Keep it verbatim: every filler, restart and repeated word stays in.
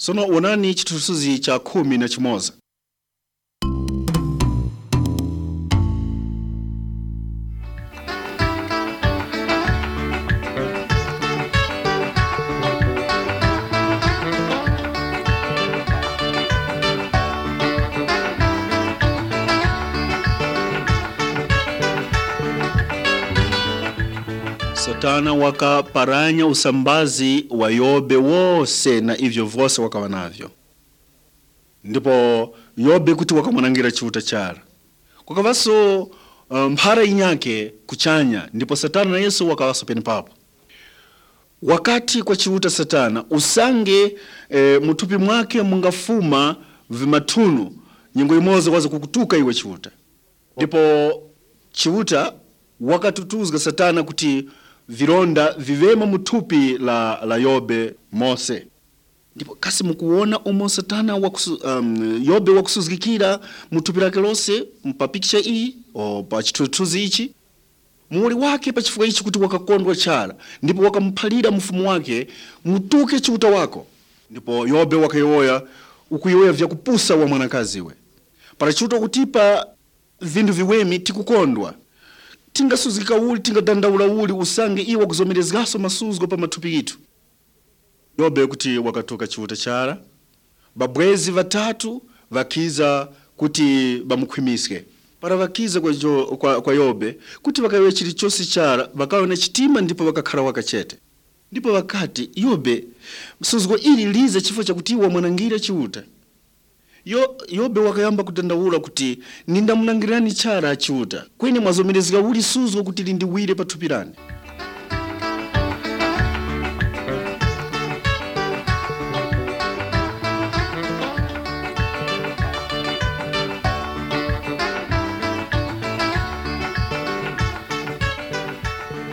Sono onani chithunzi cha khumi na chimoza. Satana wakaparanya usambazi wa Yobe wose na ivyo vose wakawa navyo. Ndipo Yobe kuti wakamwanangira chiuta chara. Kukavaso mphara inyake kuchanya, ndipo Satana na Yesu wakawaso peni papo. Wakati kwa chiuta Satana usange e, mutupi mwake mungafuma vimatunu nyingo imoza waza kukutuka iwe chiuta. Ndipo chiuta wakatutuzga Satana kuti vironda vivema mutupi la, la Yobe Mose. Ndipo kasi mukuona umo Satana wakusu, um, Yobe wakusuzgikira mutupi lake lose mpapikicha ii o pa chitutuzi ichi. Muuli wake pa chifuka ichi kuti wakakondwa chara. Ndipo wakampalira mfumu wake mutuke chiuta wako. Ndipo Yobe wakayoya ukuyoya vya kupusa wa mwanakazi we. Para chiuta kutipa vindu viwemi tikukondwa. Tinga suzika uli, tinga dandaula uli, usange iwa kuzomerezgaso masuzgo pa matupi gitu. Yobe kuti wakatoka chiuta chara. Babwezi vatatu vakiza kuti bamukhwimiske. Para vakiza kwa, jo, kwa, kwa Yobe kuti wakawe chilichosi chara, wakawe na chitima ndipo wakakara wakachete. Ndipo wakati Yobe msuzgo ili liza chifo cha kutiwa mwanangira chiuta. Yo, Yobe wakayamba kudandaula kuti ninda munangirani chara chiuta. Kweni mwazomerezga uli suzgo kuti lindiwire patupirani.